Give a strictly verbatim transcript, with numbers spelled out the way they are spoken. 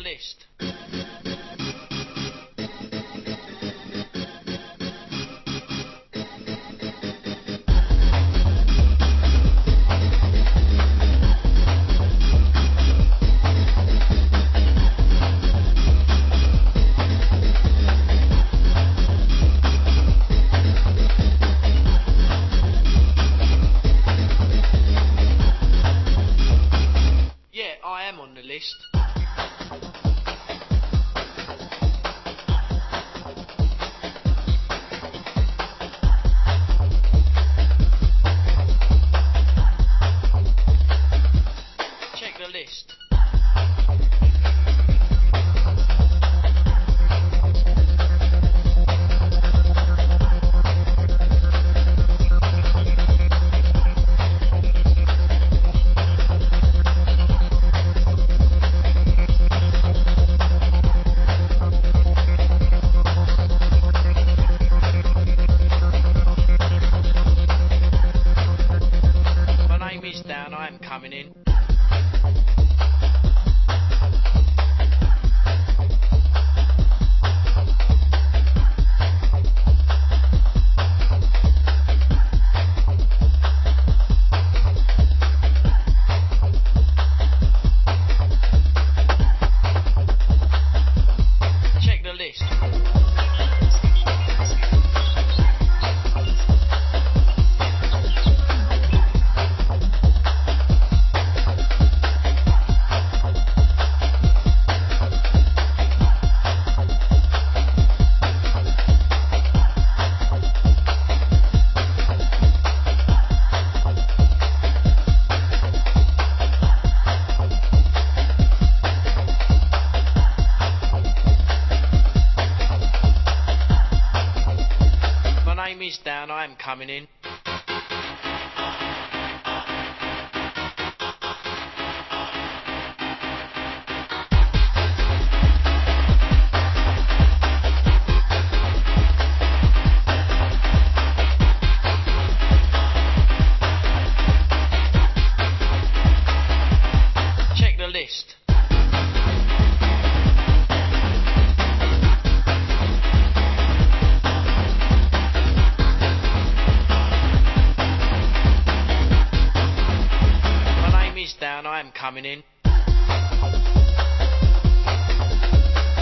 list. Yeah, I am on the list. Check the list. My name is down, I am coming in. Check the list. My name is down, I am coming in. Check the list. My name is down, I am coming in.